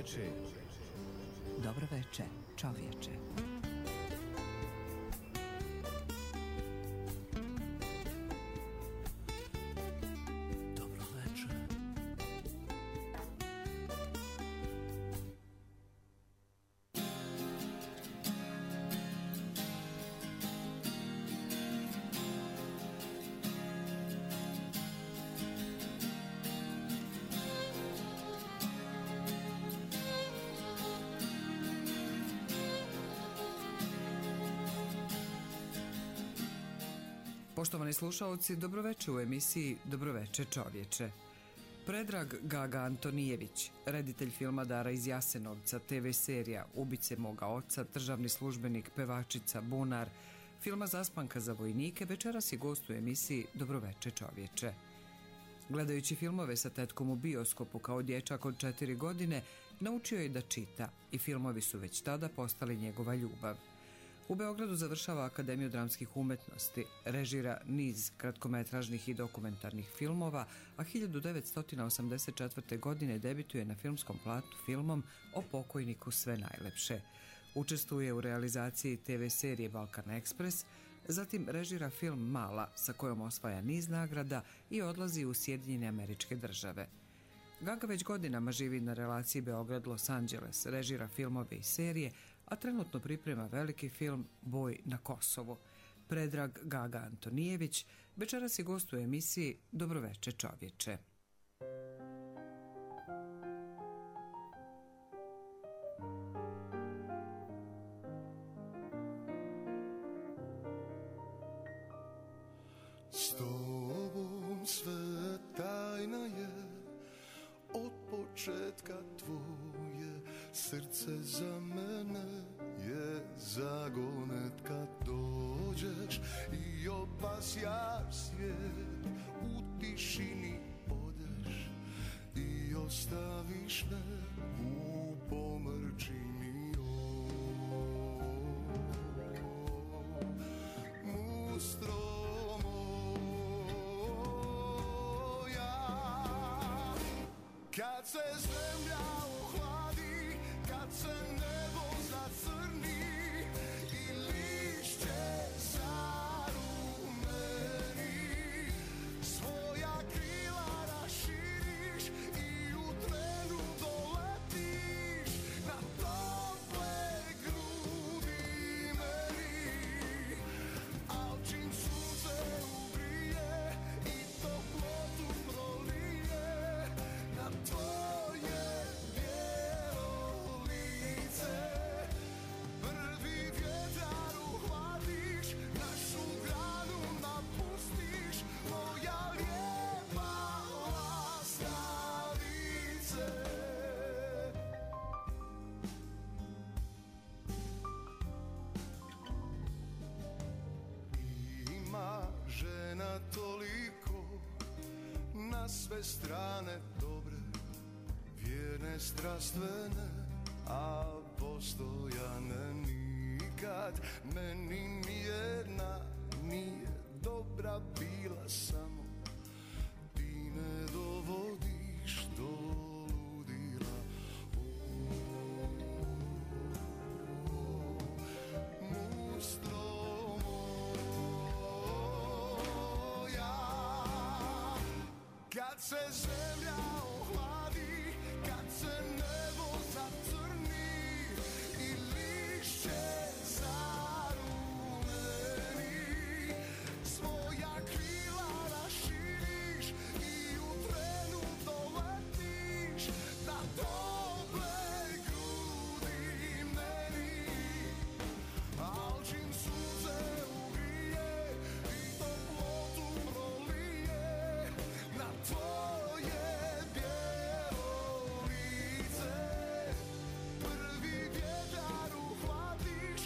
veče. Dobro veče, čovječe. Poštovani slušalci, dobroveče u emisiji Dobroveče čovječe. Predrag Gaga Antonijević, reditelj filma Dara iz Jasenovca, TV serija Ubice moga oca, državni službenik, pevačica, bunar, filma Zaspanka za vojnike, večeras je gost u emisiji Dobroveče čovječe. Gledajući filmove sa tetkom u bioskopu kao dječak od 4 godine, naučio je da čita i filmovi su već tada postali njegova ljubav. U Beogradu završava Akademiju dramskih umetnosti, režira niz kratkometražnih i dokumentarnih filmova, a 1984. godine debituje na filmskom platu filmom O pokojniku sve najlepše. Učestvuje u realizaciji TV serije Balkan Ekspres, zatim režira film Mala, sa kojom osvaja niz nagrada i odlazi u Sjedinjene Američke Države. Gaga već godinama živi na relaciji Beograd-Los Angeles, režira filmove i serije, a trenutno priprema veliki film Boj na Kosovu. Predrag Gaga Antonijević večeras je gost u emisiji Dobroveče čovječe. S tobom sve tajna je, od početka tvoje srce za mene je zagonet kad dođeš i opasjaš svijet, u tišini odeš i ostaviš me u pomrčini. Mustro kad se zemlja ohladi, kad se nebo zacrni i lišće zarumeni, svoja krila raširiš i u trenu doletiš na tople grudi meni. Al čim sunce ugrije i toplotu prolije na tvoje bijelo lice, prvi vjetar uhvatiš, našu granu napustiš, moja lijepa lastavice. Ima žena toliko na sve strane dobre, vjerne, strastvene, a postojane nikad. Meni nijedna nije dobra bila, samo ti me dovodiš do ludila. Mustro moja, kad se zemlja ohladi, kad se nebo zacrni i lišće zarumeni, svoja krila raširiš i u trenu doletiš na tople grudi meni. Al čim sunce ugrije i toplotu prolije na tvoje bijelo lice, prvi vjetar uhvatiš,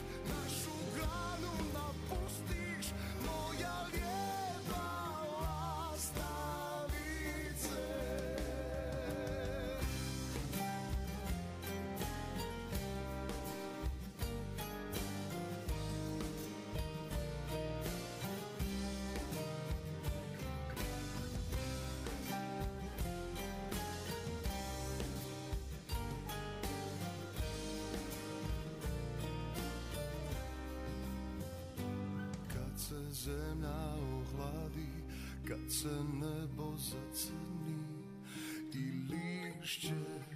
se zemlja ohladi, kad se nebo zacrni i lišće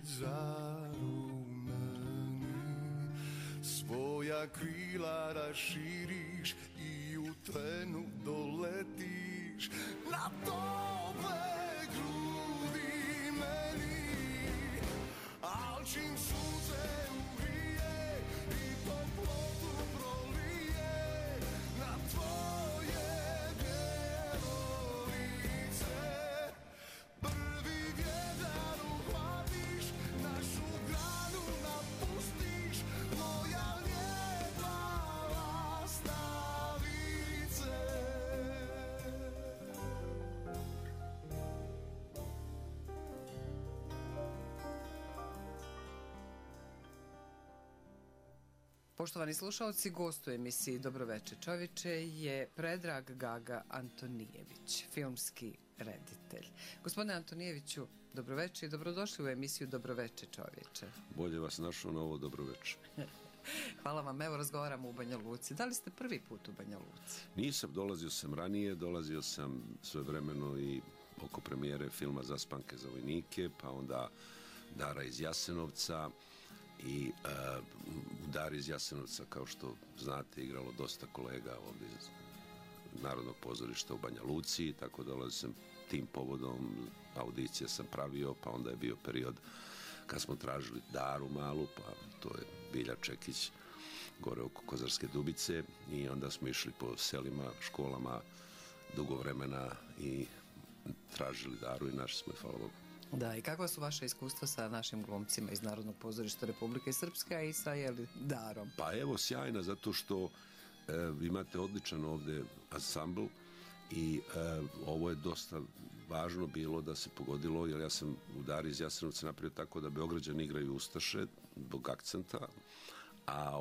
zarumeni. Svoja krila raširiš i u trenu doletiš na tople grudi meni. Al čim sunce uvrije i toplotu prolije na tvoje bijelo lice, prvi vjetar uhvatiš, našu granu napustiš, moja lijepa lastavice. Poštovani slušalci, gost u emisiji Dobroveče čovječe je Predrag Gaga Antonijević, filmski reditelj. Gospodine Antonijeviću, dobroveče i dobrodošli u emisiju Dobroveče čovječe. Bolje vas našao na ovo Dobroveče. Hvala vam, evo razgovaramo u Banja Luci. Da li ste prvi put u Banja Luci? Nisam, dolazio sam ranije, dolazio sam svojevremeno i oko premijere filma Zaspanke za vojnike, pa onda Dara iz Jasenovca. I u Dari iz Jasenovca, kao što znate, igralo dosta kolega ovdje iz Narodnog pozorišta u Banja Luci, tako dolazio sam tim povodom, audicije sam pravio, pa onda je bio period kad smo tražili Daru malu, pa to je Bilja Čekić gore oko Kozarske Dubice, i onda smo išli po selima, školama dugo vremena i tražili Daru i našli smo je, hvala Bogu. Da, i kakva su vaše iskustva sa našim glumcima iz Narodnog pozorišta Republike Srpske, a i sa Darom? Pa evo, sjajna, zato što imate odličan ovdje ansambl i ovo je dosta važno bilo da se pogodilo, jer ja sam u Dari iz Jasenovca napravio tako da Beograđani igraju ustaše zbog akcenta, a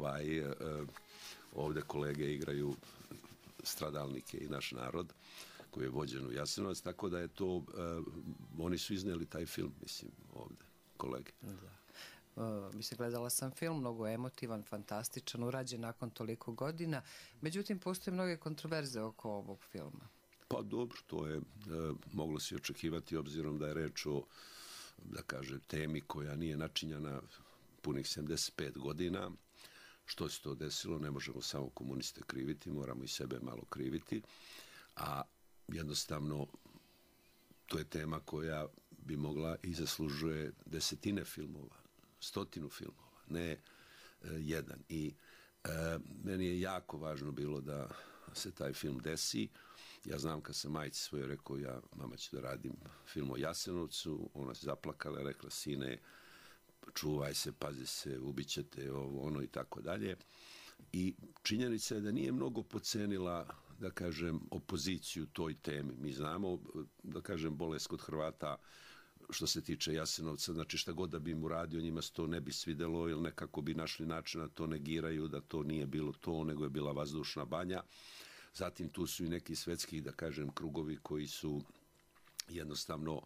ovdje kolege igraju stradalnike i naš narod koji je vođen u Jasenovac, tako da je to, oni su iznijeli taj film, mislim, ovdje, kolege. Da. Mislim, gledala sam film, mnogo emotivan, fantastičan, urađen nakon toliko godina, međutim, postoje mnoge kontroverze oko ovog filma. Pa dobro, to je moglo se očekivati, obzirom da je reč o, da kaže, temi koja nije načinjena punih 75 godina. Što se to desilo, ne možemo samo komuniste kriviti, moramo i sebe malo kriviti, a jednostavno to je tema koja bi mogla i zaslužuje desetine filmova, 100 filmova, ne jedan. I meni je jako važno bilo da se taj film desi. Ja znam kad sam majci svoje rekao, mama ću da radim film o Jasenovcu, ona se zaplakala, rekla, sine, čuvaj se, pazi se, ubićete, ovo, ono i tako dalje. I činjenica je da nije mnogo pocenila, da kažem, opoziciju toj temi. Mi znamo, da kažem, bolest kod Hrvata što se tiče Jasenovca, znači šta god da bi mu radio, njima se to ne bi svidelo, ili nekako bi našli način da to negiraju, da to nije bilo to, nego je bila vazdušna banja. Zatim tu su i neki svetski, da kažem, krugovi koji su jednostavno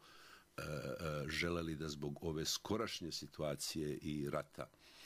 želeli da zbog ove skorašnje situacije i rata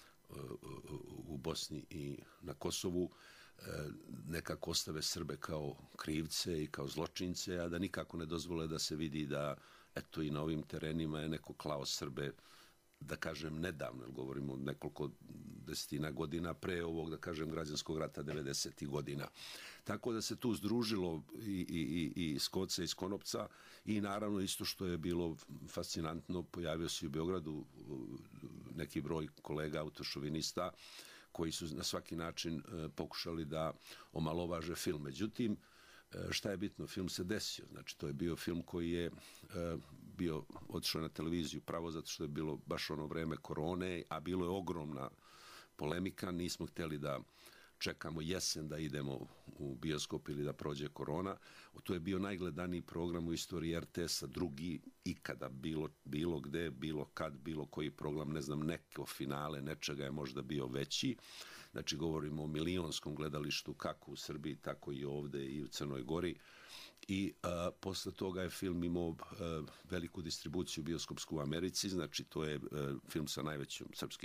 u Bosni i na Kosovu nekako ostave Srbe kao krivce i kao zločince, a da nikako ne dozvole da se vidi da eto i na ovim terenima je neko klao Srbe, da kažem, nedavno, jer govorimo nekoliko desetina godina pre ovog, da kažem, građanskog rata 90. godina. Tako da se tu združilo i Skoca i Skonopca i naravno isto što je bilo fascinantno, pojavio se u Beogradu neki broj kolega autošovinista koji su na svaki način pokušali da omalovaže film. Međutim, šta je bitno? Film se desio. Znači, to je bio film koji je bio otišao na televiziju pravo zato što je bilo baš ono vreme korone, a bilo je ogromna polemika. Nismo htjeli da čekamo jesen da idemo u bioskop ili da prođe korona. To je bio najgledaniji program u istoriji RTS-a, drugi ikada, bilo gde, bilo kad, bilo koji program, ne znam, neko finale nečega je možda bio veći. Znači, govorimo o milionskom gledalištu kako u Srbiji, tako i ovde i u Crnoj Gori. I posle toga je film imao veliku distribuciju bioskopsku u Americi, znači to je film sa najvećom, srpski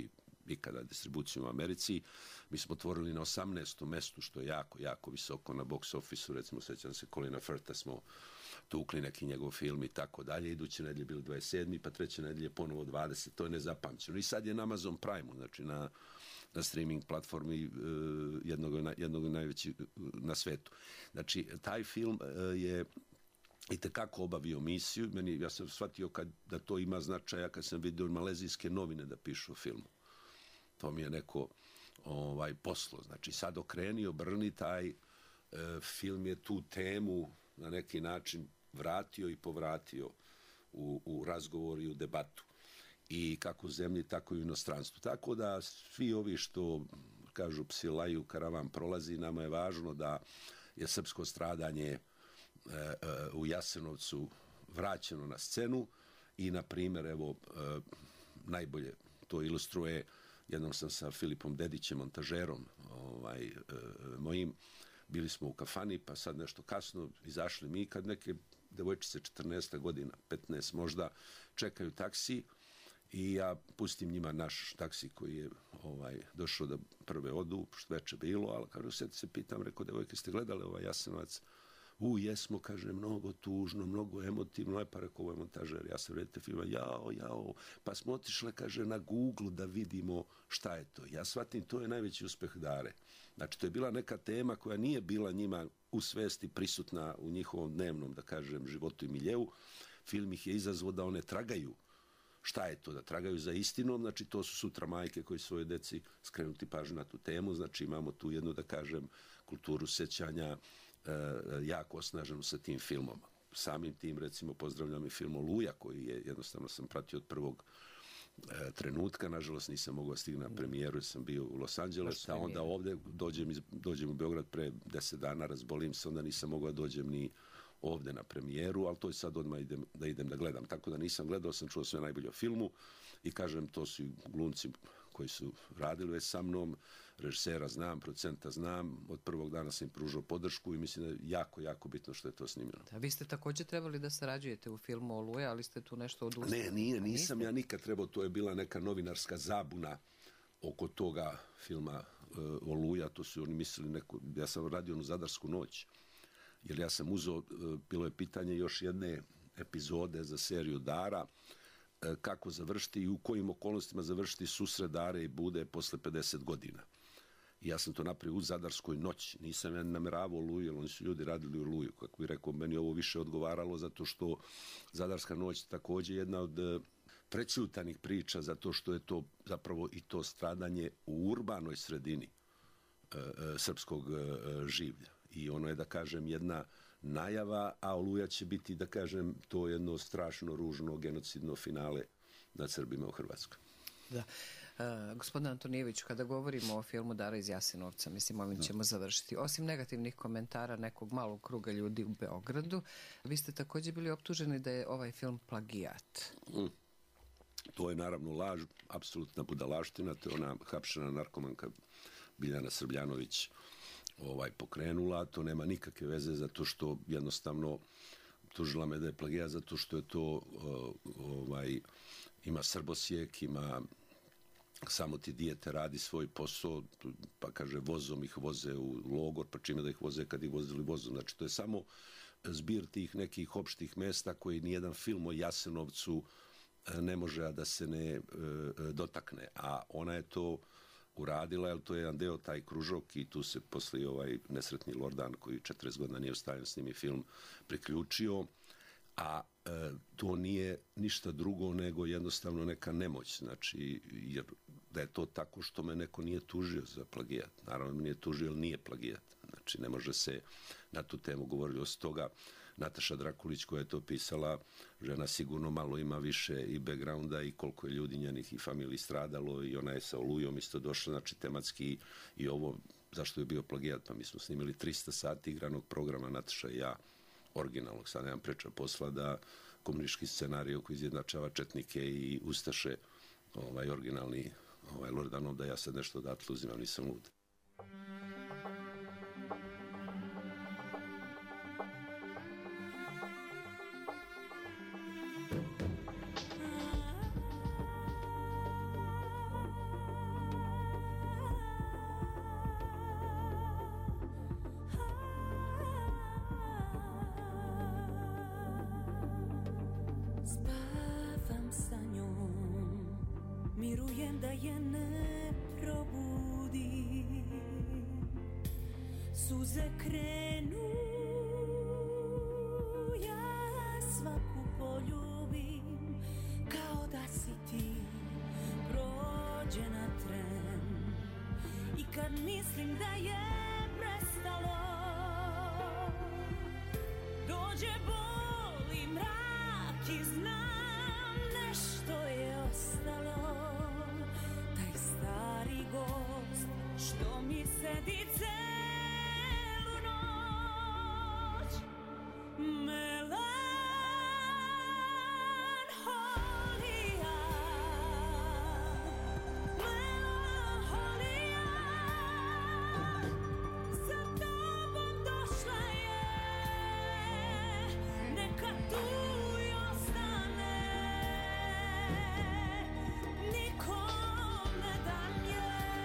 nikada distribuciju u Americi. Mi smo otvorili na 18. mestu, što je jako, jako visoko na box office-u. Recimo, sećam se Colina Firtha smo tukli neki njegov film i tako dalje. Iduće nedelje bili 27. pa treće nedelje ponovo 20. To je nezapamćeno. I sad je na Amazon Prime-u, znači na streaming platformi jednog najvećih na svetu. Znači, taj film je i tekako obavio misiju. Ja sam shvatio da to ima značaja kad sam vidio malezijske novine da pišu o filmu. To mi je neko poslo. Znači, sad okreni, obrni, taj film je tu temu na neki način vratio i povratio u razgovor i u debatu. I kako u zemlji, tako i u inostranstvu. Tako da svi ovi što kažu psi laju, karavan prolazi, nama je važno da je srpsko stradanje u Jasenovcu vraćeno na scenu i, na primjer, evo, najbolje to ilustruje, jednom sam sa Filipom Dedićem, montažerom mojim, bili smo u kafani, pa sad nešto kasno izašli mi, kad neke devojčice 14 godina, 15 možda, čekaju taksi i ja pustim njima naš taksi koji je došao da prve odu, što veče bilo, ali kažu, sad se pitam, rekao, devojke, ste gledali ovaj Jasenovac? Jesmo, kaže, mnogo tužno, mnogo emotivno, pa rekao, ovo je montažer, ja sam redite filma, jao, pa smo otišle, kaže, na Google da vidimo šta je to. Ja shvatim, to je najveći uspeh Dare. Znači, to je bila neka tema koja nije bila njima u svesti prisutna u njihovom dnevnom, da kažem, životu i miljeu. Film ih je izazvao da one tragaju. Šta je to? Da tragaju za istinom, znači to su sutra majke koji svoje deci skrenuti pažnju na tu temu, znači imamo tu jednu, da kažem, kulturu sećanja jako osnaženu sa tim filmom. Samim tim, recimo, pozdravljam i film Oluja, koji je, jednostavno sam pratio od prvog trenutka, nažalost nisam mogao stignuti na premijeru jer sam bio u Los Angelesu, a onda ovde dođem u Beograd pre 10 dana, razbolim se, onda nisam mogao da dođem ni ovde na premijeru, ali to je sad odmah idem da gledam. Tako da nisam gledao, sam čuo sve najbolje o filmu i kažem, to su glumci koji su radili već sa mnom, režisera znam, producenta znam, od prvog dana sam im pružao podršku i mislim da je jako, jako bitno što je to snimljeno. Da, vi ste također trebali da sarađujete u filmu Oluja, ali ste tu nešto odustali. Ne, nisam ja nikad trebao, to je bila neka novinarska zabuna oko toga filma Oluja, to su oni mislili ja sam radio onu Zadarsku noć, jer ja sam uzeo, bilo je pitanje još jedne epizode za seriju Dara, kako završiti i u kojim okolnostima završiti susret Dare i Bude posle 50 godina. I ja sam to napravio u Zadarskoj noći. Nisam ja nameravao Oluju, jer oni su ljudi radili u Oluju. Kako bih rekao, meni ovo više odgovaralo zato što Zadarska noć također jedna od prećutanih priča, zato što je to zapravo i to stradanje u urbanoj sredini srpskog življa. I ono je, da kažem, jedna najava, a Oluja će biti, da kažem, to jedno strašno, ružno, genocidno finale nad Srbima u Hrvatskoj. Da. Gospodine Antonijeviću, kada govorimo o filmu Dara iz Jasenovca, mislim, ovim ćemo završiti. Osim negativnih komentara nekog malog kruga ljudi u Beogradu, vi ste također bili optuženi da je ovaj film plagijat. To je naravno laž, apsolutna budalaština, to je ona hapšena narkomanka Biljana Srbljanović pokrenula, to nema nikakve veze zato što jednostavno tužila me da je plagijat zato što je to ima srbosijek, ima samo ti dijete radi svoj posao, pa kaže vozom ih voze u logor, pa čime da ih voze kad ih vozili vozom. Znači to je samo zbir tih nekih opštih mesta koji nijedan film o Jasenovcu ne može da se ne dotakne, a ona je to uradila, jer to je jedan deo taj kružok i tu se posle nesretni Lordan koji 40 godina nije ostavljen s njimi film priključio, a to nije ništa drugo nego jednostavno neka nemoć, znači, jer da je to tako što me neko nije tužio za plagijat. Naravno me nije tužio, jer nije plagijat. Znači, ne može se na tu temu govoriti. Osim toga, Nataša Drakulić koja je to pisala, žena sigurno malo ima više i backgrounda i koliko je ljudi njenih i familiji stradalo i ona je sa Olujom isto došla, znači tematski i ovo, zašto je bio plagijat, pa mi smo snimili 300 sati igranog programa, Nataša i ja, originalnog, sad nemam preča posla da komunistički scenarij koji izjednačava četnike i ustaše, originalni Lordanov, da ja sad nešto odatle uzimam, nisam lud. mirujem da je ne probudim. Suze krenu, ja svaku poljubim, kao da si ti prođena tren. I kad mislim da je prestalo, dođe bol i mrak i znam nešto je ostalo. Taj stari gost što mi sedi celu noć, melanholija, melanholija, za tobom došla je, neka tu i ostane, nikom ne dam je.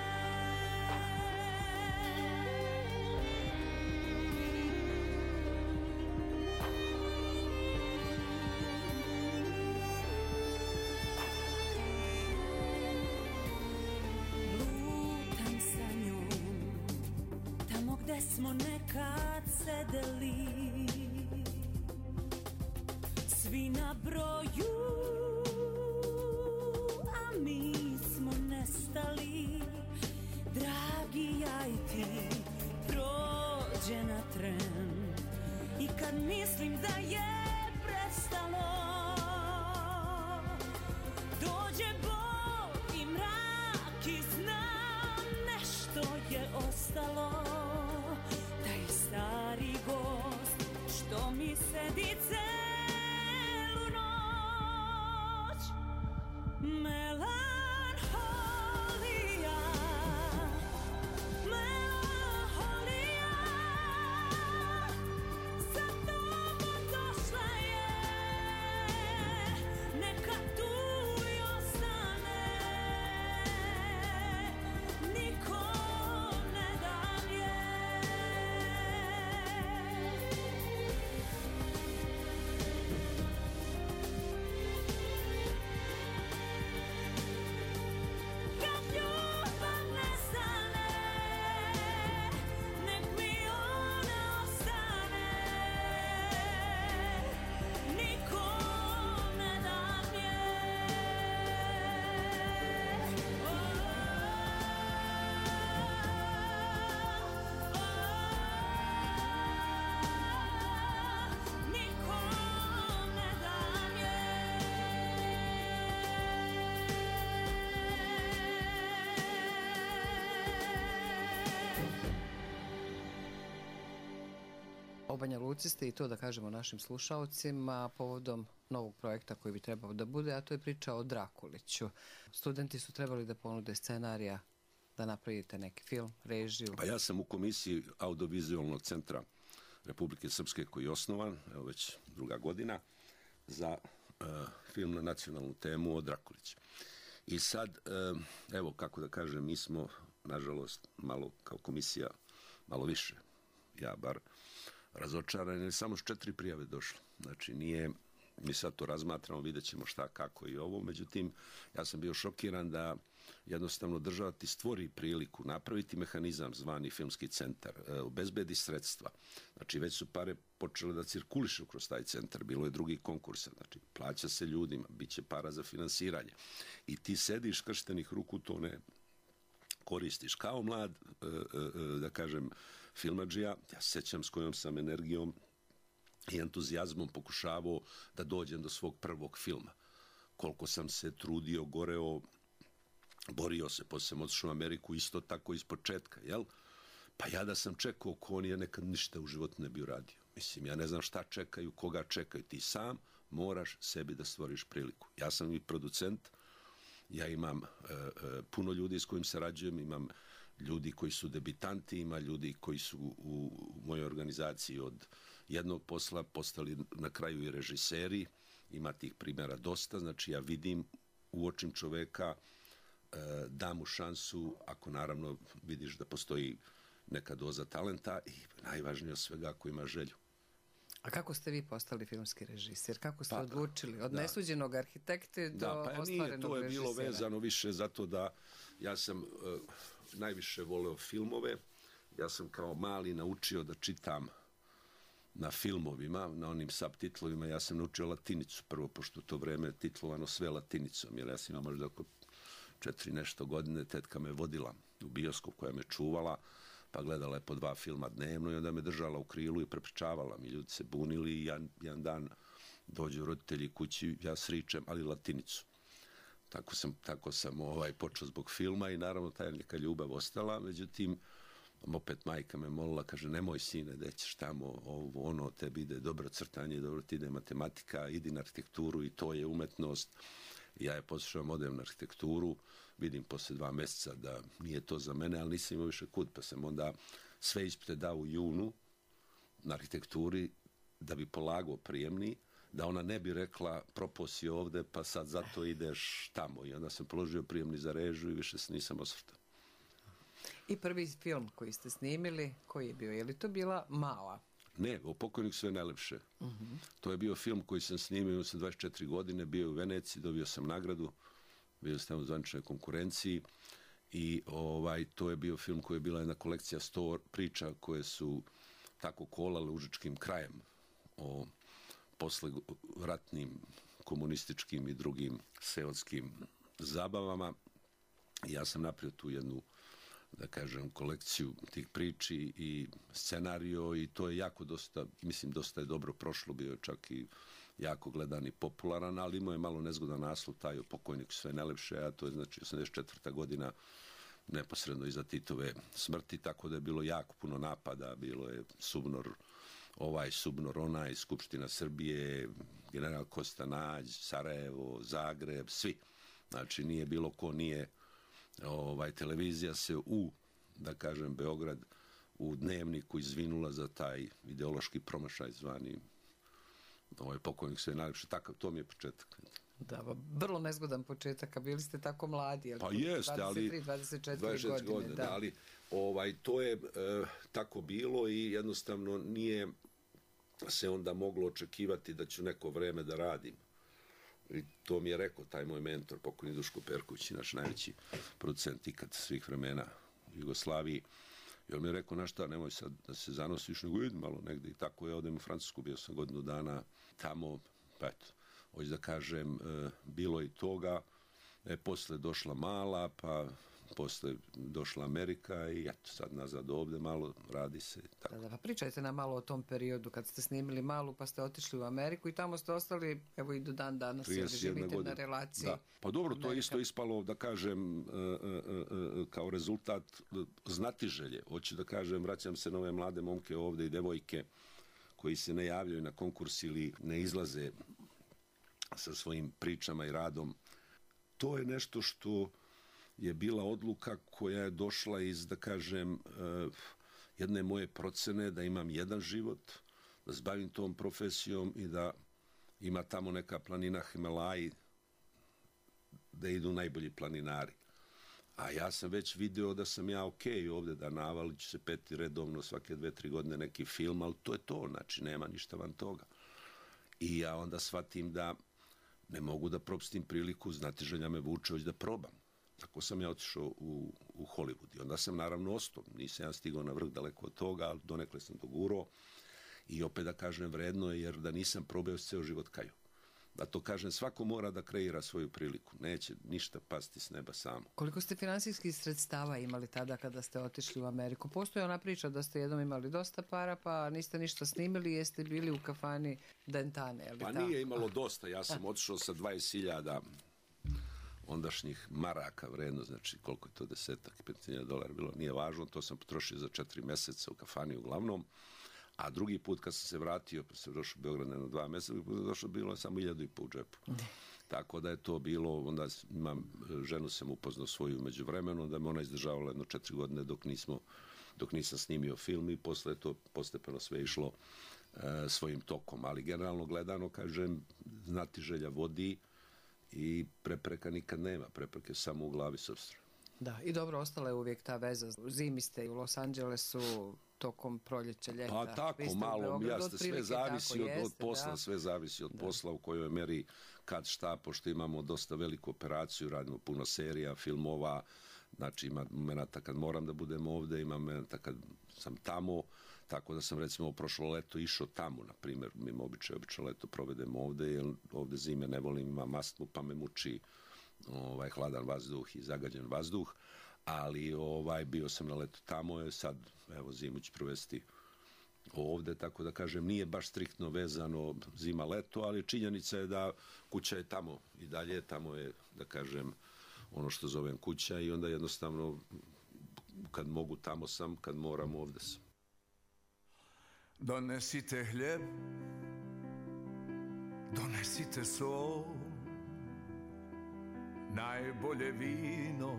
Lutam sa njom, tamo gde smo nekad sedeli, svi na broju, a mi smo nestali. Dragi, ja i ti, prođena tren. I kad mislim da je prestalo, dođe bol i mrak i znam nešto je ostalo. Taj stari gost što mi sedi celu noć, melanholija, melanholija, za tobom došla je, neka tu i ostane, nikom ne dam je. Kad ljubav nestane, nek mi ona ostane, nikom ne dam je. Nikom ne dam je. O Banja Luci ste i to da kažemo našim slušaocima povodom novog projekta koji bi trebao da bude, a to je priča o Drakuliću. Studenti su trebali da ponude scenarija, da napravite neki film, režiju. Pa ja sam u komisiji audiovizualnog centra Republike Srpske koji je osnovan, evo već druga godina, za film na nacionalnu temu o Drakuliću. I sad, evo kako da kažem, mi smo, nažalost, malo kao komisija, malo više, ja bar, razočarani, jer samo s 4 prijave došlo. Znači, nije, mi sad to razmatramo, vidjet ćemo šta, kako i ovo, međutim, ja sam bio šokiran da jednostavno država ti stvori priliku, napraviti mehanizam zvani filmski centar, obezbedi sredstva. Znači, već su pare počele da cirkulišu kroz taj centar, bilo je drugih konkursa, znači, plaća se ljudima, bit će para za finansiranje. I ti sediš krštenih ruku, to ne koristiš. Kao mlad, da kažem, filmadžija, ja se sjećam s kojom sam energijom i entuzijazmom pokušavao da dođem do svog prvog filma. Koliko sam se trudio, goreo, borio se, poslije sam otišao u Ameriku isto tako iz početka, jel? Pa ja da sam čekao ko on je nekad ništa u životu ne bi uradio. Mislim, ja ne znam šta čekaju, koga čekaju. Ti sam moraš sebi da stvoriš priliku. Ja sam i producent, ja imam puno ljudi s kojim sarađujem, imam ljudi koji su debitanti, ima ljudi koji su u mojoj organizaciji od jednog posla postali na kraju i režiseri, ima tih primjera dosta, znači ja vidim u očim čoveka, dam mu šansu, ako naravno vidiš da postoji neka doza talenta i najvažnije od svega ako ima želju. A kako ste vi postali filmski režiser? Kako ste odlučili? Od nesuđenog arhitekte do ostvarenog režisera? To je bilo vezano više zato da ja sam najviše voleo filmove. Ja sam kao mali naučio da čitam na filmovima, na onim subtitlovima. Ja sam naučio latinicu prvo, pošto to vreme je titlovano sve latinicom, jer ja sam imao možda oko 4 nešto godine, tetka me vodila u bioskop koja me čuvala, pa gledala je po 2 filma dnevno i onda me držala u krilu i prepričavala mi. Ljudi se bunili i jedan dan dođu roditelji kući, ja sričem, ali latinicu. Tako sam počeo zbog filma i naravno ta je neka ljubav ostala, međutim, opet majka me molila, kaže, nemoj sine, da ćeš tamo, ono, tebi ide dobro crtanje, dobro ti ide matematika, idi na arhitekturu i to je umetnost. Ja je poslušao odem na arhitekturu, vidim posle 2 meseca da nije to za mene, ali nisam imao više kud, pa sam onda sve ispite dao u junu na arhitekturi da bi polagao prijemni, da ona ne bi rekla propao si ovde, pa sad zato ideš tamo. I onda sam položio prijemni za režiju i više se nisam osvrtao. I prvi film koji ste snimili, koji je bio? Je li to bila Mala? Ne, O pokojniku sve najlepše. To je bio film koji sam snimio, imao sam 24 godine, bio u Veneciji, dobio sam nagradu, bio sam u zvaničnoj konkurenciji i to je bio film koji je bila jedna kolekcija 100 priča koje su tako kolale užičkim krajem o posle ratnim komunističkim i drugim seoskim zabavama. Ja sam napravio tu jednu, da kažem, kolekciju tih priči i scenario i to je jako dosta je dobro prošlo, bio je čak i jako gledan i popularan, ali imao je malo nezgodan naslov, taj O pokojniku sve najlepše, a to je znači 84. godina, neposredno iza Titove smrti, tako da je bilo jako puno napada, bilo je Subnor ovaj, Subnor onaj, Skupština Srbije, general Kostanać, Sarajevo, Zagreb, svi. Znači nije bilo ko nije, televizija se da kažem, Beograd u Dnevniku izvinula za taj ideološki promašaj zvani pokojnik sve najlepše. Takav, to mi je početak. Da, vrlo nezgodan početak, a bili ste tako mladi. Pa jeste, ali 23-24 godine. Da, ali to je tako bilo i jednostavno nije se onda moglo očekivati da ću neko vreme da radim. I to mi je rekao taj moj mentor, pokojni Duško Perković, naš najveći producent ikad svih vremena u Jugoslaviji. I on mi je rekao, znaš šta, nemoj sad da se zanosiš, nego idi malo negde. I tako ja odem u Francusku, bio sam godinu dana tamo, pa eto, hoću da kažem, bilo i toga. Posle došla Mala, pa posle došla Amerika i eto, sad nazad ovde malo radi se. Tako. Da, pa pričajte nam malo o tom periodu kad ste snimili Malu pa ste otišli u Ameriku i tamo ste ostali, evo i do dan danas živite na relaciji. Da. Pa dobro, to je isto ispalo, da kažem, kao rezultat znatiželje. Hoću da kažem, vraćam se na ove mlade momke ovde i devojke koji se ne javljaju na konkurs ili ne izlaze sa svojim pričama i radom. To je nešto što je bila odluka koja je došla iz, da kažem, jedne moje procene da imam jedan život, da se bavim tom profesijom i da ima tamo neka planina Himalaji da idu najbolji planinari. A ja sam već video da sam ja okej ovde, da navalit ću se peti redovno svake 2-3 godine neki film, ali to je to, znači nema ništa van toga. I ja onda shvatim da ne mogu da propustim priliku, znatiželja me vuče, hoću da probam. Tako sam ja otišao u Hollywood i onda sam naravno ostao. Nisam ja stigao na vrh daleko od toga, ali donekle sam dogurao i opet da kažem vredno je jer da nisam probao ceo život kaju. Da to kažem, svako mora da kreira svoju priliku. Neće ništa pasti s neba samo. Koliko ste finansijskih sredstava imali tada kada ste otišli u Ameriku? Postoji ona priča da ste jednom imali dosta para pa niste ništa snimili, jeste bili u kafani Dentane. Pa nije imalo dosta. Ja sam otišao sa 20.000 ondašnjih maraka vredno, znači koliko je to, $10,000 bilo, nije važno, to sam potrošio za 4 meseca u kafani uglavnom, a drugi put kad sam se vratio, pa sam došao u Beograd na 2 meseca, došao bilo je samo 1.500 u džepu. Tako da je to bilo, onda ženu sam upoznao svoju među vremenu, onda me ona izdržavala 4 godine dok nisam snimio film i posle je to postepeno sve išlo svojim tokom, ali generalno gledano, kažem, znatiželja vodi i prepreka nikad nema, prepreke samo u glavi sopstveno. Da, i dobro, ostala je uvijek ta veza. Zimi ste u Los Angelesu, tokom proljeća, ljeta? Pa tako, malo, jasno, sve zavisi od posla, sve zavisi od posla u kojoj meri, kad, šta, pošto imamo dosta veliku operaciju, radimo puno serija, filmova, znači ima momenata kad moram da budem ovde, ima momenata kad sam tamo, tako da sam recimo prošlo leto išao tamo, na primjer, mimo obično leto provedem ovde, jer ovde zime ne volim, imam astmu, pa me muči hladan vazduh i zagađen vazduh, ali bio sam na leto tamo, sad, evo, zimu ću provesti ovde, tako da kažem, nije baš striktno vezano zima-leto, ali činjenica je da kuća je tamo i dalje, tamo je, da kažem, ono što zovem kuća i onda jednostavno, kad mogu tamo sam, kad moram ovde sam. Donesite hljeb, donesite sol, najbolje vino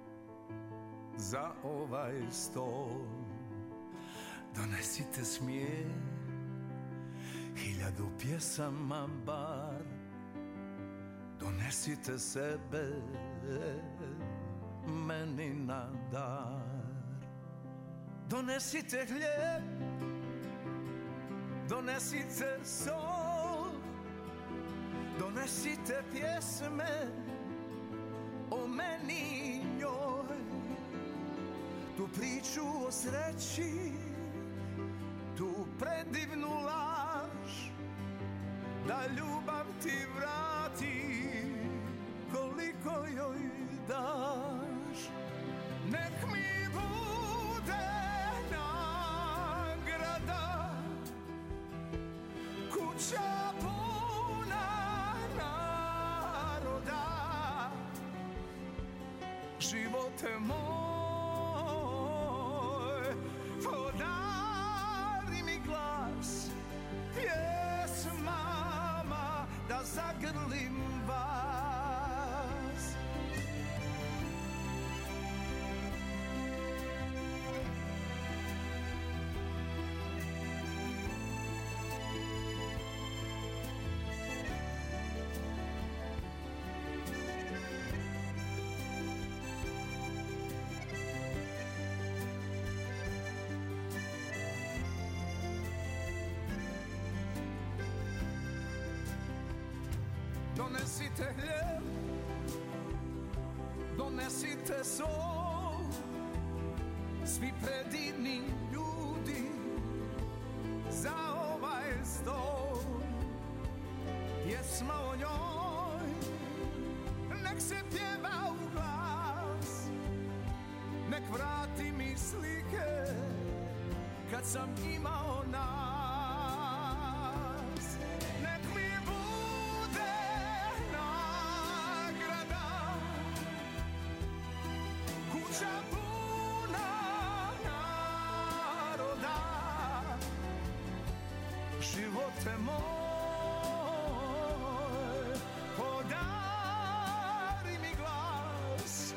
za ovaj stol. Donesite smijeh, 1000 pjesama bar, donesite sebe meni na dar. Donesite hljeb, donesite sol, donesite pjesme o meni i njoj, tu priču o sreći, tu predivnu laž, da ljubav ti vrati koliko joj daš. Nek mi bude nagrada kuća puna naroda, živote moj, podari mi glas pjesmama da zagrlim vas. Donesite hljeb, donesite sol, svi predivni ljudi za ovaj stol. Pjesma o njoj, nek se pjeva u glas, nek vrati mi slike kad sam imao nas. Kuća puna naroda, živote moj, podari mi glas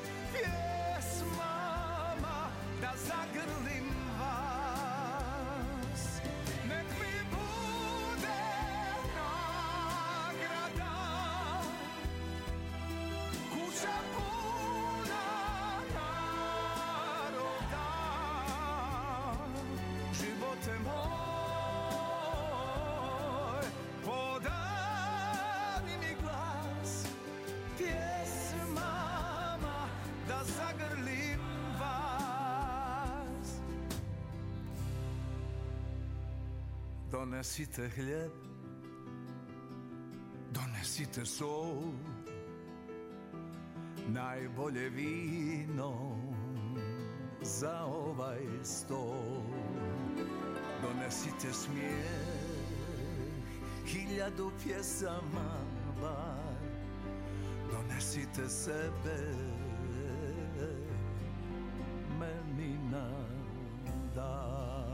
pjesmama da zagrlim vas. Nek mi bude nagrada kuća puna naroda, živote moj, podari mi glas pjesmama da zagrlim vas. Donesite hljeb, donesite sol, najbolje vino za ovaj stol. Donesite smijeh, 1000 pjesama bar, donesite sebe meni na dar.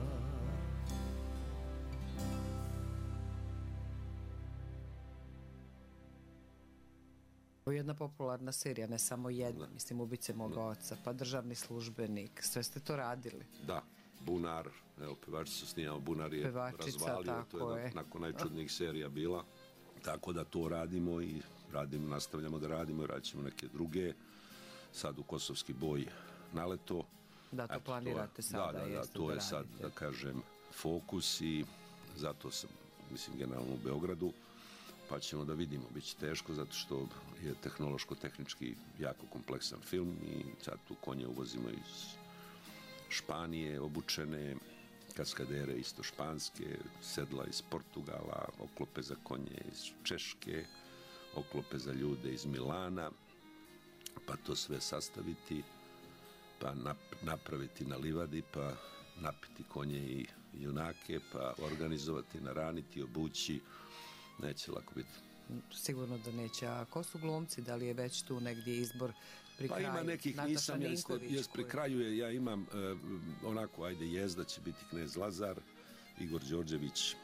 Ovo je jedna popularna serija, ne samo jedna, mislim, Ubice moga oca, pa Državni službenik, sve ste to radili. Da, Bunar, evo, pevačica snimao, Bunar je razvalio, to je nakon najčudnijih serija bila, tako da to radimo i nastavljamo da radimo i radit ćemo neke druge, sad u Kosovski boj naleto, Da, to planirate sada. Da, to je sad, da kažem, fokus i zato sam, mislim, generalno u Beogradu, pa ćemo da vidimo. Biće teško zato što je tehnološko-tehnički jako kompleksan film i sad tu konje uvozimo iz Španije, obučene, kaskadere isto španske, sedla iz Portugala, oklope za konje iz Češke, oklope za ljude iz Milana, pa to sve sastaviti, pa napraviti na livadi, pa napiti konje i junake, pa organizovati, naraniti, obući. Neće lako biti. Sigurno da neće. A ko su glumci? Da li je već tu negdje izbor pri kraju? Pa ima nekih, nisam, jes pri kraju je, ja imam onako, ajde, Jezda će biti Knez Lazar, Igor Đorđević,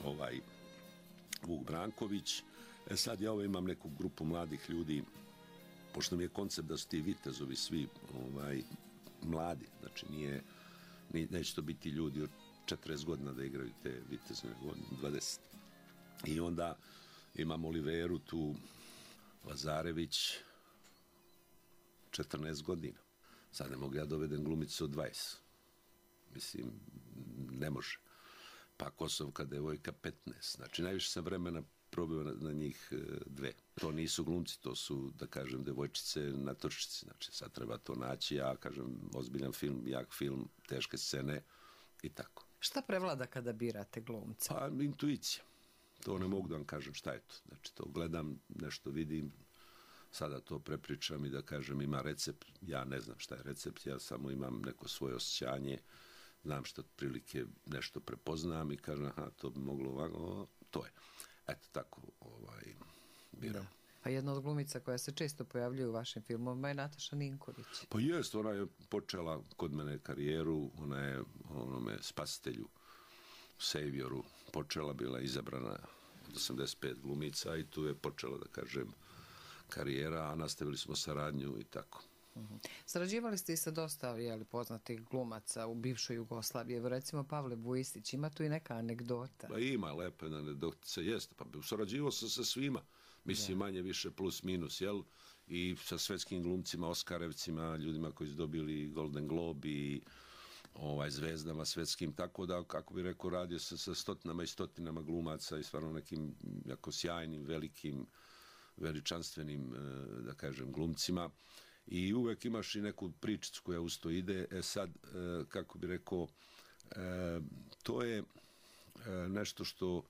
Vuk Branković. Sad ja imam neku grupu mladih ljudi, pošto mi je koncept da su ti vitezovi svi mladi, znači neće to biti ljudi od 40 godina da igraju te vitezove godine, 20. I onda imam Oliveru tu, Lazarević, 14 godina. Sad ne mogu ja dovedem glumicu od 20. Mislim, ne može. Pa Kosovka devojka 15. Znači, najviše sam vremena probio na njih dve. To nisu glumci, to su, da kažem, devojčice na trčici. Znači, sad treba to naći, ja kažem, ozbiljan film, jak film, teške scene i tako. Šta prevlada kada birate glumca? Pa, intuicija. To ne mogu da vam kažem šta je to. Znači, to gledam, nešto vidim, sada to prepričam i da kažem ima recept. Ja ne znam šta je recept, ja samo imam neko svoje osjećanje, znam što otprilike nešto prepoznam i kažem, aha, to bi moglo ovako, to je. Eto, tako biram. Pa jedna od glumica koja se često pojavljuje u vašim filmovima je Nataša Ninković. Pa jest, ona je počela kod mene karijeru, ona je onome Spasitelju, Savioru, počela, bila izabrana od 85 glumica i tu je počela, da kažem, karijera, a nastavili smo saradnju i tako. Sarađivali ste i sa dosta poznatih glumaca u bivšoj Jugoslaviji. Evo recimo Pavle Vujistić, ima tu i neka anegdota? Pa ima, lepa anegdota, jeste. Pa sarađivao sam sa svima, mislim manje više plus minus, jel? I sa svetskim glumcima, Oskarevcima, ljudima koji su dobili Golden Globe i zvezdama svetskim, tako da, kako bi rekao, radio sam sa stotinama i stotinama glumaca i stvarno nekim jako sjajnim, velikim, veličanstvenim, da kažem, glumcima. I uvek imaš i neku pričicu koja uz to ide. Sad, kako bi rekao, to je nešto što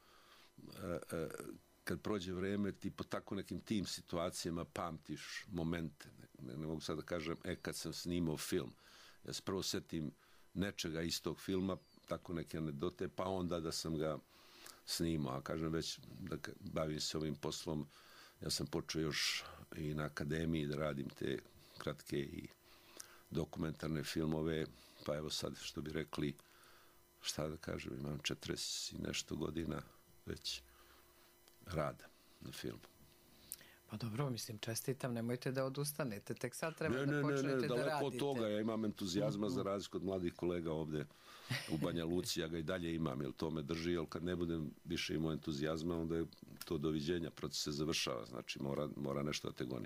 kad prođe vreme ti po tako nekim tim situacijama pamtiš momente. Ne mogu sad da kažem, kad sam snimao film, ja se prvo setim nečega iz tog filma, tako neke anegdote, pa onda da sam ga snimao. A kažem već da bavim se ovim poslom, ja sam počeo još i na akademiji da radim te kratke i dokumentarne filmove, pa evo sad što bi rekli, šta da kažem, imam 40 i nešto godina već rada na filmu. Pa dobro, mislim, čestitam, nemojte da odustanete, tek sad treba da počnete da radite. Daleko od toga, ja imam entuzijazma za razliku od mladih kolega ovde u Banja Luci, ja ga i dalje imam, jer to me drži, jer kad ne budem više imao entuzijazma, onda je to doviđenja, proces se završava, znači mora nešto da te goni.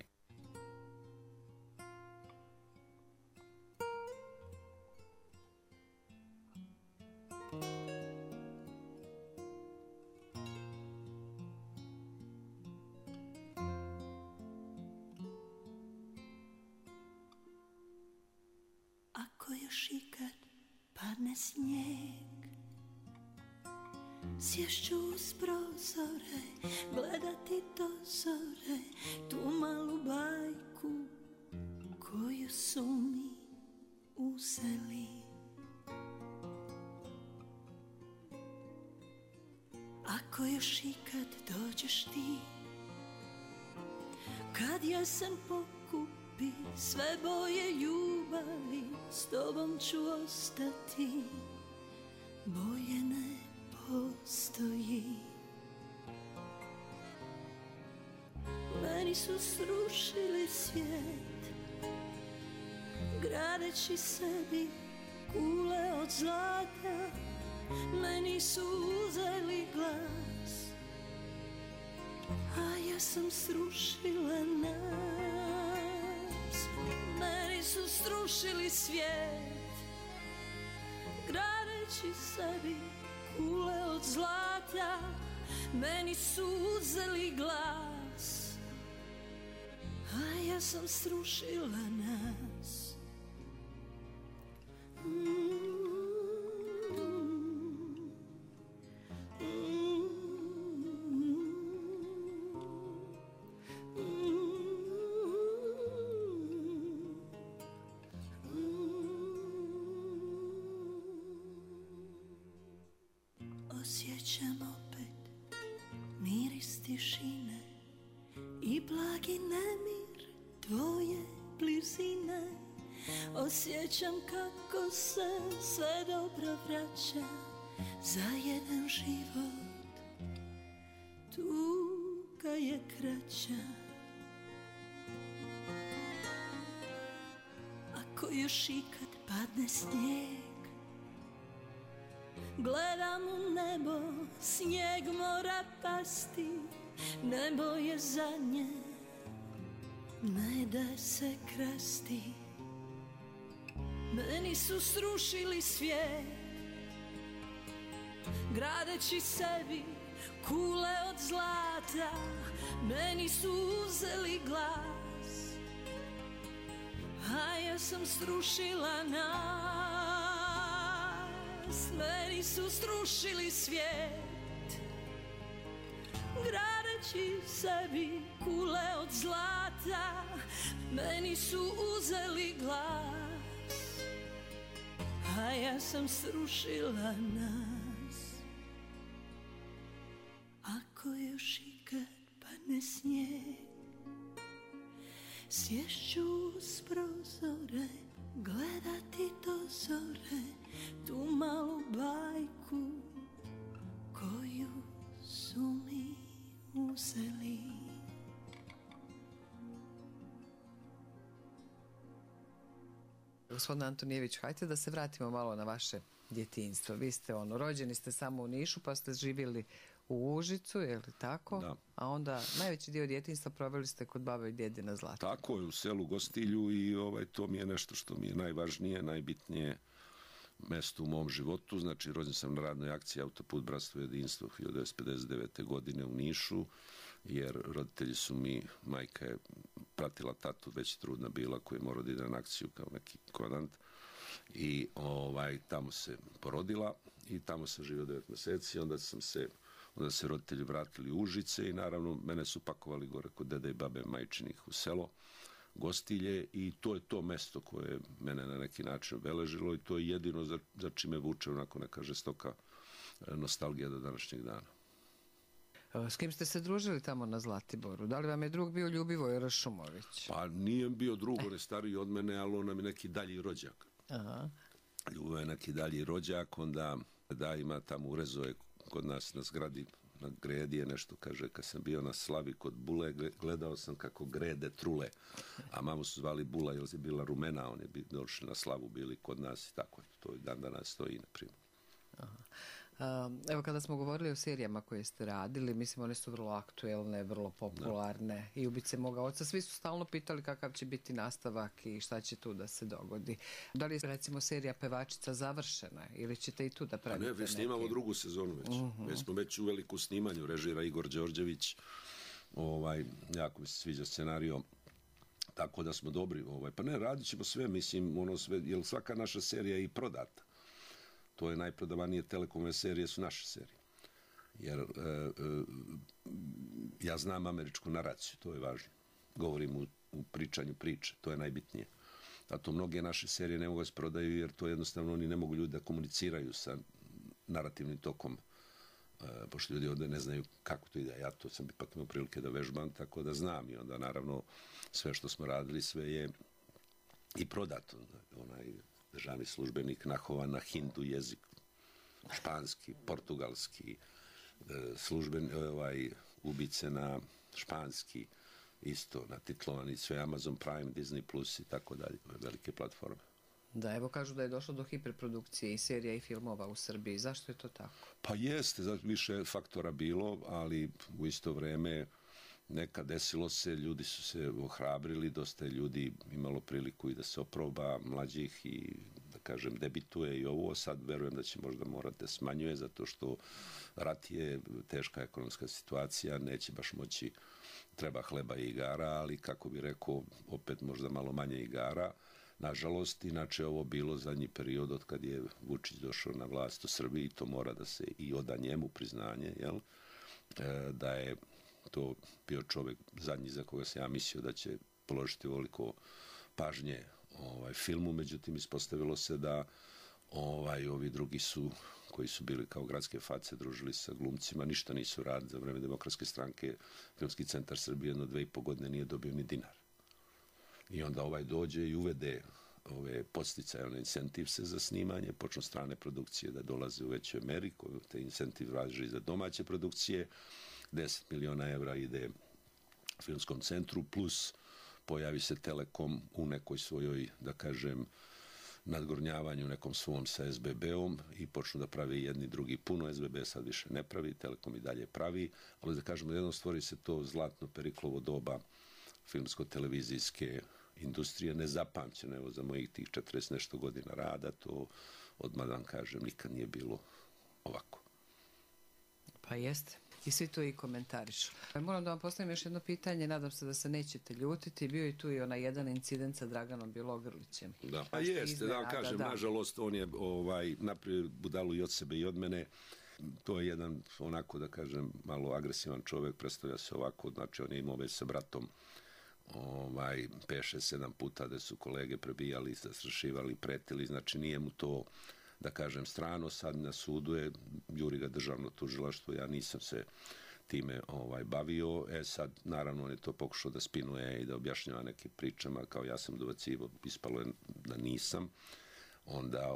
Ako još ikad padne snijeg, sješću uz prozore, gledati do zore, tu malu bajku koju su mi uzeli. Ako još ikad dođeš ti, kad jesen pokupi sve boje ljubavi, s tobom ću ostati, boje ne postoji. Meni su srušili svijet, gradeći sebi kule od zlata, meni su uzeli glas, a ja sam srušila nas. Meni su srušili svijet, gradeći sebi kule od zlata, meni su uzeli glas, a ja sam srušila nas. Osjećam opet miris tišine i blagi nemir tvoje blizine. Osjećam kako se sve dobro vraća za jedan život, tuga je kraća. Ako još ikad padne snijeg, gledam u nebo, snijeg mora pasti, nebo je zadnje, ne da se krasti. Meni su srušili svijet, gradeći sebi kule od zlata, meni su uzeli glas, a ja sam srušila nas. Meni su srušili svijet, gradeći sebi kule od zlata, meni su uzeli glas, a ja sam srušila nas. Ako još ikad padne snijeg, sješću uz prozore, gledati do zore, tu malu bajku koju su mi uzeli. Gospodin Antonijević, hajde da se vratimo malo na vaše djetinjstvo. Vi ste rođeni ste samo u Nišu, pa ste živjeli u Užicu, je li tako? Da. A onda najveći dio djetinjstva proveli ste kod babe i djede na Zlatiboru. Tako je, u selu Gostilju i to mi je nešto što mi je najvažnije, najbitnije mesto u mom životu. Znači, rođen sam na radnoj akciji Autoput Bratstvo i jedinstvo 1959. godine u Nišu, jer roditelji su mi, majka je pratila tatu, već trudna bila, koja je morala da ide na akciju kao neki komandant, i tamo se porodila i tamo sam živio 9 meseci. Onda se roditelji vratili u Užice i naravno mene su pakovali gore kod dede i babe majčinih u selo Gostilje, i to je to mesto koje je mene na neki način obeležilo i to je jedino za čime vuče onako neka žestoka nostalgija do današnjeg dana. S kim ste se družili tamo na Zlatiboru? Da li vam je drug bio Ljubivoj Rašumović? Pa nije bio drug, on je stariji od mene, ali on nam je neki dalji rođak. Aha. Ljubo je neki dalji rođak, onda da ima tamo urezove kod nas na zgradi, na gredi je nešto, kaže, kad sam bio na slavi kod Bule, gledao sam kako grede trule, a mamu su zvali Bula jer je bila rumena, on je došli na slavu, bili kod nas i tako, to je dan danas stoji, na primjer. Aha. Evo, kada smo govorili o serijama koje ste radili, mislim, one su vrlo aktuelne, vrlo popularne, i Ubice moga oca, svi su stalno pitali kakav će biti nastavak i šta će tu da se dogodi. Da li je, recimo, serija Pevačica završena ili ćete i tu da pravite neki? Ne, snimamo drugu sezonu već. Već smo već u veliku snimanju, režira Igor Đorđević, jako mi se sviđa scenario, tako da smo dobri. Pa ne, radit ćemo sve, mislim, sve, jer svaka naša serija je i prodata. To je najprodavanije Telekomove serije su naše serije. Jer ja znam američku naraciju, to je važno. Govorim u pričanju priče, to je najbitnije. Zato mnoge naše serije ne mogu da se prodaju jer to jednostavno oni ne mogu ljudi da komuniciraju sa narativnim tokom, pošto ljudi ovdje ne znaju kako to ide. Ja to sam ipak imao prilike da vežbam, tako da znam, i onda naravno sve što smo radili, sve je i prodato. Onaj državni službenik nahovan na hindu jezik, španski, portugalski, Ubice na španski, isto natitlovani, sve Amazon Prime, Disney Plus i tako dalje, velike platforme. Da, evo kažu da je došlo do hiperprodukcije i serija i filmova u Srbiji. Zašto je to tako? Pa jeste, više faktora bilo, ali u isto vreme nekad desilo se, ljudi su se ohrabrili, dosta je ljudi imalo priliku i da se oproba, mlađih, i da kažem, debituje i ovo, sad verujem da će možda morati da smanjuje, zato što rat je teška ekonomska situacija, neće baš moći, treba hleba i igara, ali kako bi rekao, opet možda malo manje igara. Nažalost, inače ovo bilo zadnji period od kad je Vučić došao na vlast u Srbiji, to mora da se i oda njemu priznanje, jel? Da je to bio čovek zadnji za koga se ja mislio da će položiti ovoliko pažnje filmu, međutim ispostavilo se da ovi drugi su, koji su bili kao gradske face, družili sa glumcima, ništa nisu radili za vreme Demokratske stranke. Filmski centar Srbije 2,5 godine nije dobio ni dinar. I onda dođe i uvede ove podsticaje, incentivse za snimanje, počnu strane produkcije da dolaze u većoj meri, te incentiv važi za domaće produkcije, 10 miliona evra ide filmskom centru, plus pojavi se Telekom u nekoj svojoj, da kažem, nadgornjavanju nekom svom sa SBB-om i počnu da pravi jedni drugi puno. SBB sad više ne pravi, Telekom i dalje pravi, ali da kažemo, jednom stvori se to zlatno Periklovo doba filmsko-televizijske industrije, nezapamćeno, evo za mojih tih 40 nešto godina rada, to odmah da vam kažem, nikad nije bilo ovako. Pa jeste. I svi to i komentariš. Moram da vam postavim još jedno pitanje, nadam se da se nećete ljutiti. Bio je tu i onaj jedan incident sa Draganom Bjelogrlićem. Da, pa jeste, da vam kažem, nažalost, on je napravio budalu i od sebe i od mene. To je jedan, onako da kažem, malo agresivan čovek, predstavlja se ovako, znači on je imao već sa bratom 5, 6, 7 puta da su kolege prebijali, zastrašivali, pretili, znači nije mu to, da kažem, strano, sad na sudu je, juri ga državno tužilaštvo, ja nisam se time bavio, sad naravno on je to pokušao da spinuje i da objašnjava neke pričama, kao ja sam dovacivo, ispalo je da nisam, onda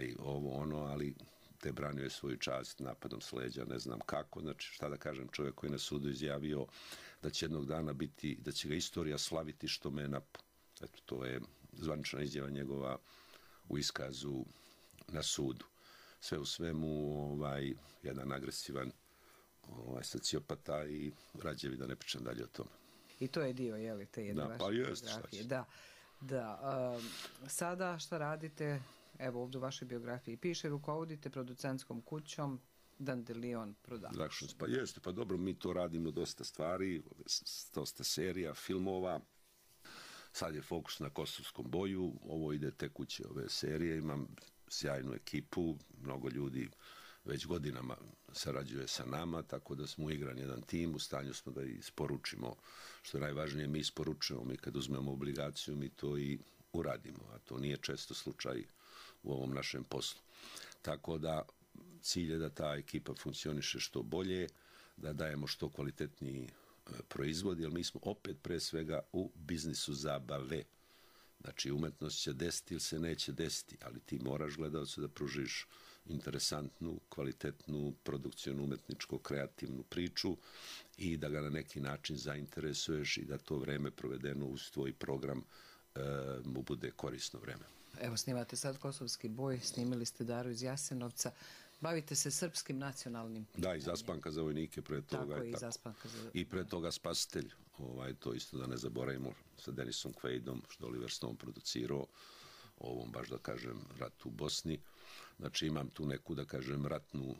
ali te branio je svoju čast napadom s leđa, ne znam kako, znači šta da kažem, čovjek koji je na sudu izjavio da će jednog dana biti, da će ga istorija slaviti što me je napao. Eto, to je zvanična izjava njegova u iskazu na sudu. Sve u svemu, jedan agresivan sociopata i rađe bi da ne pričam dalje o tome. I to je dio, je li, te jedne vaše biografije? Da. Sada šta radite? Evo ovdje u vašoj biografiji piše, rukovodite producentskom kućom Dandelion Productions. Pa jeste, pa dobro, mi to radimo dosta stvari, dosta serija, filmova. Sad je fokus na Kosovskom boju, ovo ide tekuće ove serije, imam sjajnu ekipu, mnogo ljudi već godinama sarađuje sa nama, tako da smo uigran jedan tim, u stanju smo da isporučimo, što je najvažnije, mi isporučujemo, mi kad uzmemo obligaciju, mi to i uradimo, a to nije često slučaj u ovom našem poslu. Tako da cilj je da ta ekipa funkcioniše što bolje, da dajemo što kvalitetniji proizvod, jer mi smo opet pre svega u biznisu zabave. Znači, umetnost će desiti ili se neće desiti, ali ti moraš gledalcu da pružiš interesantnu, kvalitetnu, produkcijnu, umetničko, kreativnu priču i da ga na neki način zainteresuješ i da to vreme provedeno uz tvoj program mu bude korisno vreme. Evo, snimate sad Kosovski boj, snimili ste Daru iz Jasenovca, bavite se srpskim nacionalnim pitanjem. Da, i Zaspanka za vojnike pre toga. Tako, i Zaspanka za... I pre toga Spasitelj, to isto da ne zaboravimo, sa Denisom Quaidom, što Oliver Stone producirao, ovom, baš da kažem, ratu u Bosni. Znači, imam tu neku, da kažem, ratnu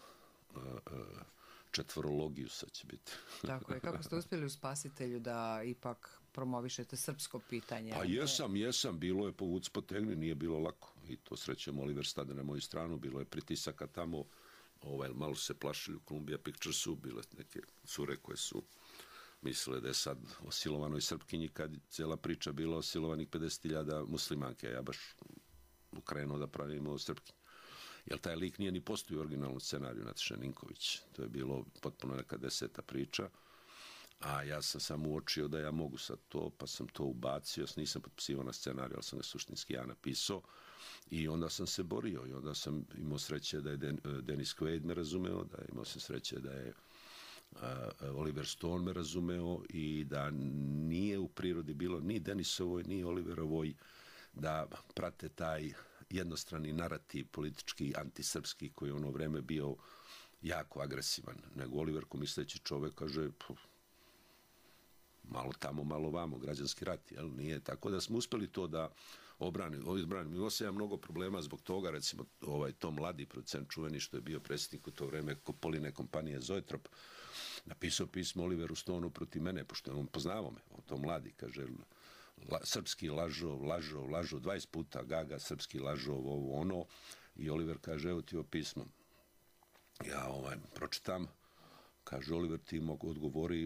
četvorologiju sad će biti. Tako je. Kako ste uspjeli u Spasitelju da ipak promovišete srpsko pitanje? Pa jesam, bilo je povuc potegni, nije bilo lako. I to srećem, Oliver stade na moju stranu, bilo je pritisaka tamo, malo se plašili u Columbia Picturesu, bile neke cure koje su mislile da je sad o silovanoj Srpkinji, kad cijela priča bila o silovanih 50.000 muslimanke, a ja baš ukrenuo da pravimo o Srpkinji. Jer taj lik nije ni postoji u originalnom scenariju Nataše Ninković. To je bilo potpuno neka 10. priča, a ja sam samo uočio da ja mogu sad to, pa sam to ubacio, nisam potpisivao na scenariju, ali sam ga suštinski ja napisao i onda sam se borio i onda sam imao sreće da je Denis Quaid me razumeo, da imao sam sreće da je Oliver Stone me razumeo i da nije u prirodi bilo ni Denisovoj, ni Oliverovoj da prate taj jednostrani narativ politički, antisrpski, koji je ono vreme bio jako agresivan. Nego Oliver, ko misleći čovek, kaže malo tamo, malo vamo, građanski rat, jel? Nije tako da smo uspeli to da odbranimo. Imao sam ja mnogo problema zbog toga, recimo Tom Mladi, producent čuveni što je bio predsjednik u to vreme Poline kompanije Zoetrop, napisao pismo Oliveru Stoneu protiv mene, pošto on poznavao me, Tom Mladi, kaže, srpski lažov, 20 puta Gaga, srpski lažov, ovo ono, i Oliver kaže, evo ti ovo pismo. Ja pročitam, kaže Oliver, ti mogu odgovori,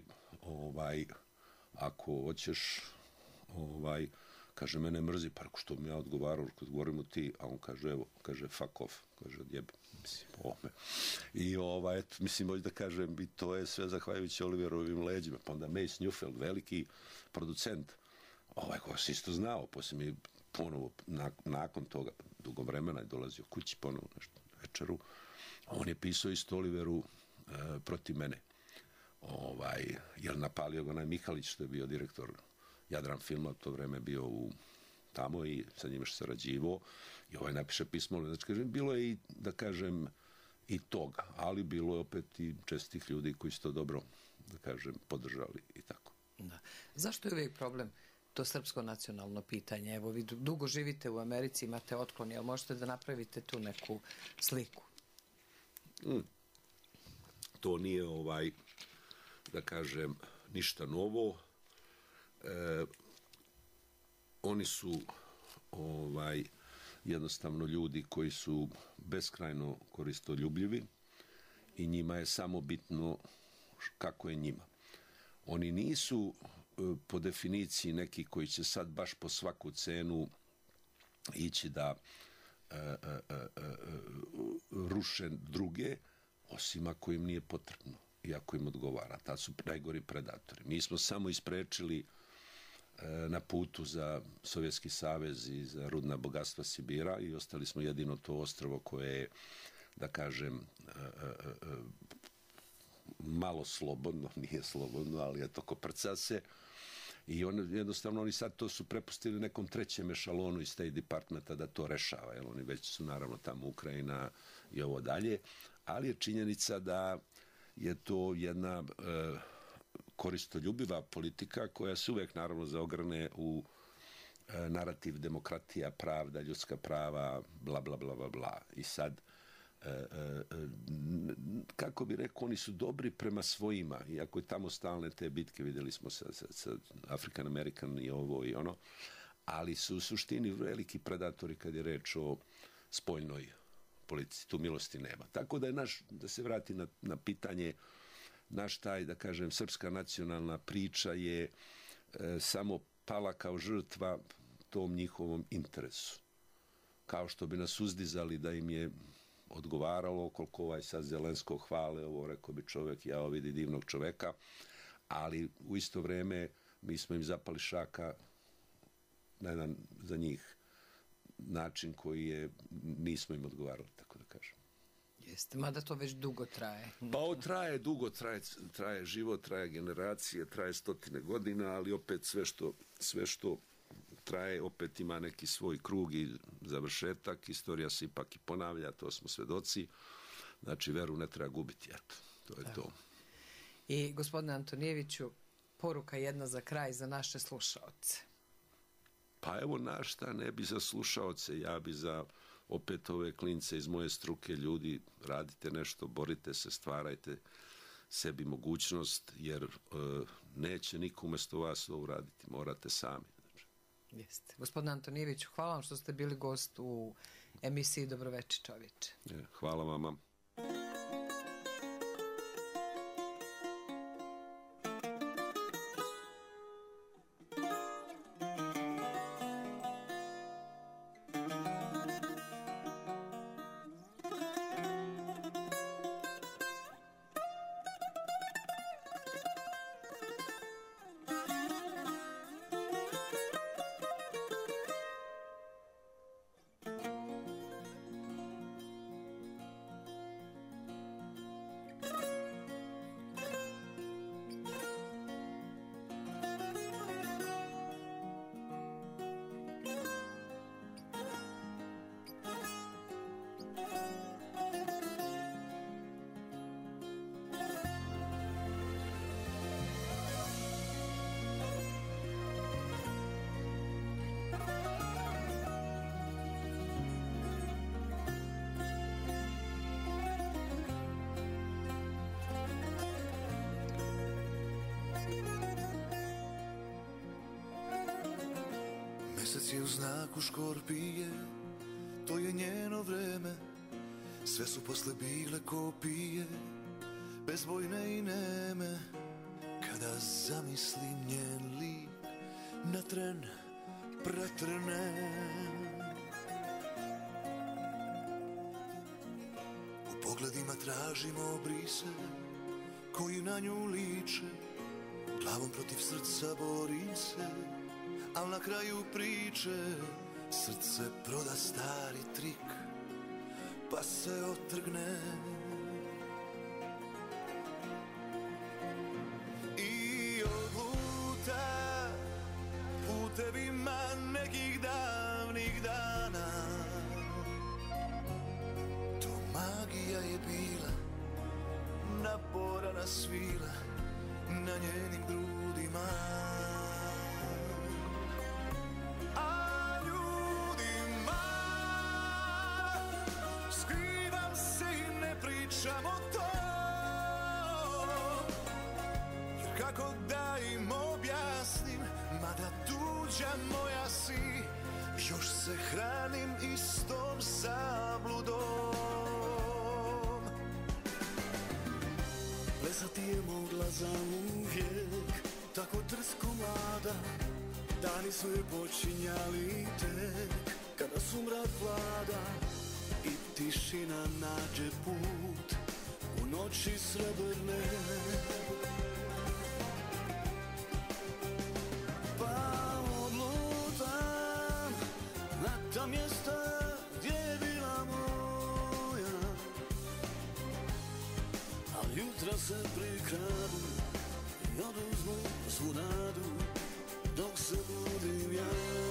ako hoćeš, kaže, mene mrzi, pa ako što mi ja odgovarao, kad govorim ti, a on kaže, evo, kaže, fuck off, kaže, odjebe, mislim, ovome. I eto, mislim, hoću da kažem, i to je sve zahvaljujući Oliverovim leđima, pa onda Mace Newfield, veliki producent, koja se isto znao, poslije mi ponovo, nakon toga, dugo vremena je dolazio kući ponovo nešto večeru, on je pisao isto Oliveru protiv mene. Jer napalio ga onaj Mihalić, što je bio direktor Jadran filma, u to vreme bio tamo i sa njime što sarađivao, i napiše pismo, znači, kažem, bilo je i, da kažem, i toga, ali bilo je opet i čestih ljudi koji su to dobro, da kažem, podržali i tako. Da. Zašto je uvijek problem to srpsko nacionalno pitanje? Evo, vi dugo živite u Americi, imate otklon, jel možete da napravite tu neku sliku? To nije, da kažem, ništa novo. Oni su jednostavno ljudi koji su beskrajno koristoljubljivi i njima je samo bitno kako je njima. Oni nisu po definiciji neki koji će sad baš po svaku cenu ići da ruše druge, osim ako im nije potrebno i ako im odgovara. Ta su najgori predatori. Mi smo samo isprečili na putu za Sovjetski savez i za rudna bogatstva Sibira i ostali smo jedino to ostrvo koje je, da kažem, malo slobodno, nije slobodno, ali eto, koprca se. I jednostavno oni sad to su prepustili nekom trećem ešalonu iz State Departmenta da to rešava, jer oni već su naravno tamo Ukrajina i ovo dalje, ali je činjenica da je to jedna koristoljubiva politika koja se uvek naravno zaograne u narativ demokratija, pravda, ljudska prava, bla, bla, bla, bla, bla. I sad, kako bi rekao, oni su dobri prema svojima, iako je tamo stalne te bitke, videli smo sa African American i ovo i ono, ali su u suštini veliki predatori kad je reč o spoljnoj politici, tu milosti nema. Tako da je da se vrati na pitanje, naš taj, da kažem, srpska nacionalna priča je samo pala kao žrtva tom njihovom interesu. Kao što bi nas uzdizali da im je odgovaralo, koliko sad Zelensko hvale, ovo rekao bi čovjek, ja vidi divnog čoveka, ali u isto vreme mi smo im zapali šaka na jedan za njih način koji je, nismo im odgovarali, tako da kažem. Jeste, mada to već dugo traje. Pa ovo traje dugo, traje život, traje generacije, traje 100 godina, ali opet sve što traje, opet ima neki svoj krug i završetak, istorija se ipak i ponavlja, to smo svedoci, znači veru ne treba gubiti, eto, to je to. I gospodine Antonijeviću, poruka jedna za kraj za naše slušaoce. Pa evo šta ne bi za slušaoce, ja bi za opet ove klince iz moje struke, ljudi, radite nešto, borite se, stvarajte sebi mogućnost, jer neće niko umjesto vas ovo uraditi, morate sami. Jeste. Gospodine Antonijeviću, hvala vam što ste bili gost u emisiji Dobroveče čovječe. Hvala vama. Mesec je u znaku škorpije, to je njeno vreme. Sve su posle bile kopije, bezbojne i neme. Kada zamislim njen lik, na tren pretrne. U pogledima tražimo obrise koji na nju liče. Glavom protiv srca borim se, al na kraju priče srce proda stari trik, pa se otrgne. I odluta putevima nekih davnih dana. To magija je bila, naporana svila na njenim grudima. A ljudima skrivam se i ne pričam o to, jer kako da im objasnim, mada tuđa moja si, još se hranim istom zabludom. Plesati je mogla za uvijek, tako drsko mlada. Dani su je počinjali tek, kada sumrak vlada i tišina nađe put u noći srebrne. Pa odlutam na ta mjesta gdje je bila moja, al jutra se prikradu i oduzmu svu nadu dok se budim ja.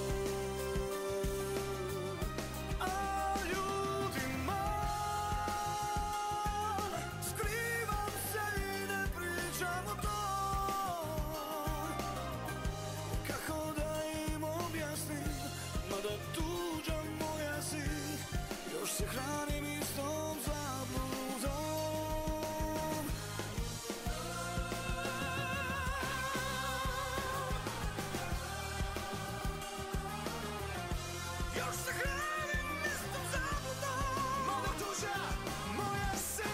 A ljudima skrivam se i ne pričam o to, kako da im objasnim, mada tuđa moja si, još se hranim istom zabludom. Još se hranim istom zabludom, mada tuđa moja si,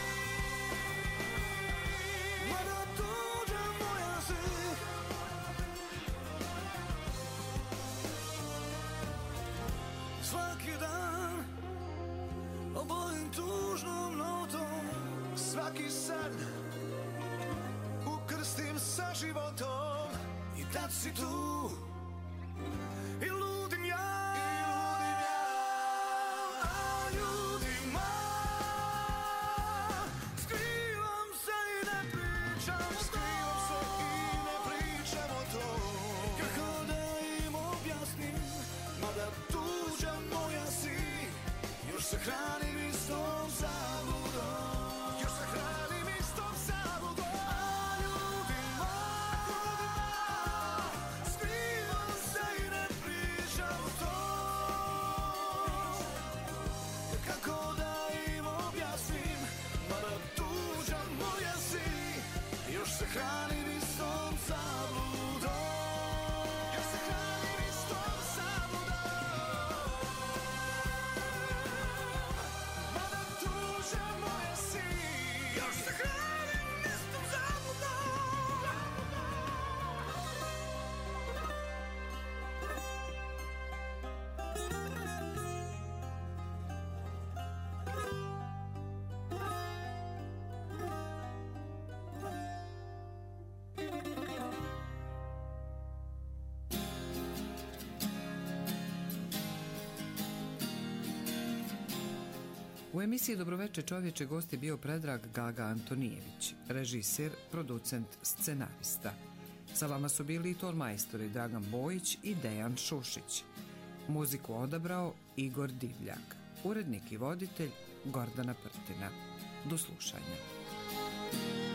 mada tuđa moja si. Svaki dan obojim tužnom notom, svaki san ukrstim sa životom. I tad si tu i ludim ja, a ljudima skrivam se i ne pričam, skrivam se i ne pričam o to, kako da im objasnim, mada tuđa moja si, još se hranim istom zabludom, još se hranim istom zabludom. A ljudima skrivam se i ne pričam o to, kako da im objasnim, mada tuđa moja si, još se hranim istom zabludom, još se hranim istom zabludom, mada tuđa moja si, još se hranim istom zabludom. U emisiji Dobroveče čovječe gost je bio Predrag Gaga Antonijević, režiser, producent, scenarista. Sa vama su bili i tonmajstori Dragan Bojić i Dejan Šušić. Muziku odabrao Igor Divljak. Urednik i voditelj Gordana Prtina. Do slušanja.